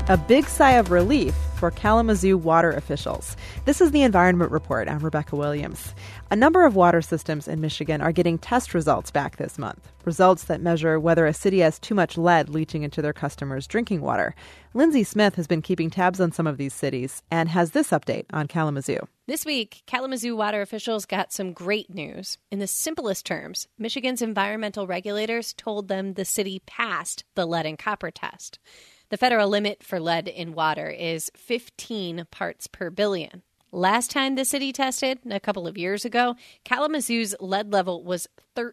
A big sigh of relief for Kalamazoo water officials. This is the Environment Report. I'm Rebecca Williams. A number of water systems in Michigan are getting test results back this month. Results that measure whether a city has too much lead leaching into their customers' drinking water. Lindsay Smith has been keeping tabs on some of these cities and has this update on Kalamazoo. This week, Kalamazoo water officials got some great news. In the simplest terms, Michigan's environmental regulators told them the city passed the lead and copper test. The federal limit for lead in water is 15 parts per billion. Last time the city tested, a couple of years ago, Kalamazoo's lead level was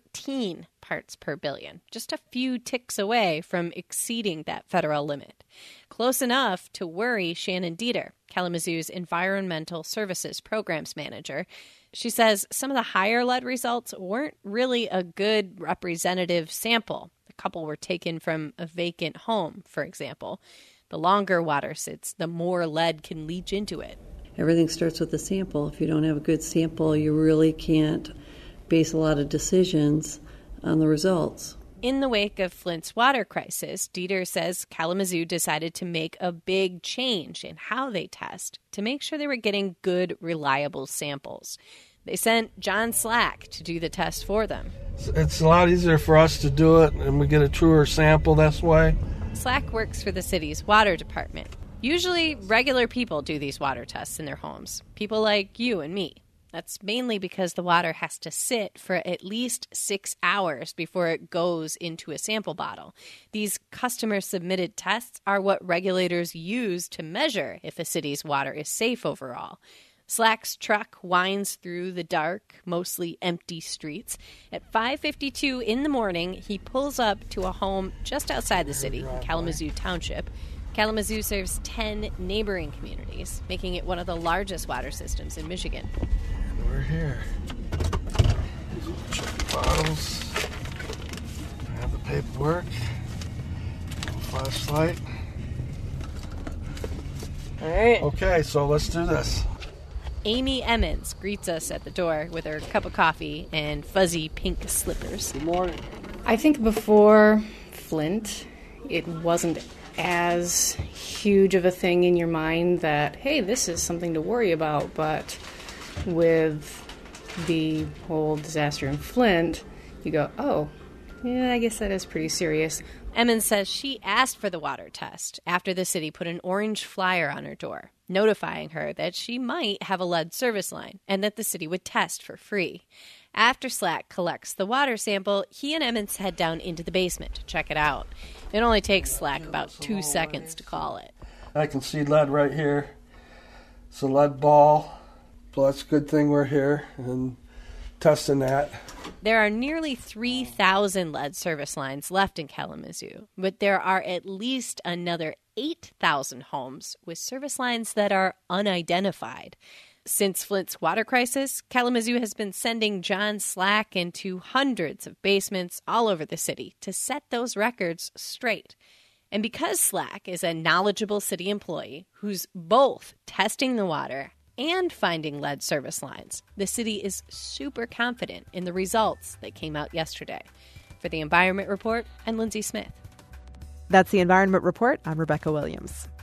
13 parts per billion, just a few ticks away from exceeding that federal limit. Close enough to worry Shannon Dieter, Kalamazoo's Environmental Services Programs Manager. She says some of the higher lead results weren't really a good representative sample. A couple were taken from a vacant home, for example. The longer water sits, the more lead can leach into it. Everything starts with a sample. If you don't have a good sample, you really can't base a lot of decisions on the results. In the wake of Flint's water crisis, Dieter says Kalamazoo decided to make a big change in how they test to make sure they were getting good, reliable samples. They sent John Slack to do the test for them. It's a lot easier for us to do it, and we get a truer sample this way. Slack works for the city's water department. Usually, regular people do these water tests in their homes. People like you and me. That's mainly because the water has to sit for at least 6 hours before it goes into a sample bottle. These customer-submitted tests are what regulators use to measure if a city's water is safe overall. Slack's truck winds through the dark, mostly empty streets. At 5:52 in the morning, he pulls up to a home just outside the city, in Kalamazoo Township. Kalamazoo serves 10 neighboring communities, making it one of the largest water systems in Michigan. And we're here. Check the bottles. I have the paperwork. Flashlight. All right. Okay, so let's do this. Amy Emmons greets us at the door with her cup of coffee and fuzzy pink slippers. Good morning. I think before Flint, it wasn't as huge of a thing in your mind that, hey, this is something to worry about. But with the whole disaster in Flint, you go, oh, yeah, I guess that is pretty serious. Emmons says she asked for the water test after the city put an orange flyer on her door, notifying her that she might have a lead service line and that the city would test for free. After Slack collects the water sample, he and Emmons head down into the basement to check it out. It only takes Slack about 2 seconds to call it. I can see lead right here. It's a lead ball. So that's a good thing we're here and testing that. There are nearly 3,000 lead service lines left in Kalamazoo, but there are at least another 8,000 homes with service lines that are unidentified. Since Flint's water crisis, Kalamazoo has been sending John Slack into hundreds of basements all over the city to set those records straight. And because Slack is a knowledgeable city employee who's both testing the water and finding lead service lines, the city is super confident in the results that came out yesterday. For the Environment Report, I'm Lindsay Smith. That's the Environment Report. I'm Rebecca Williams.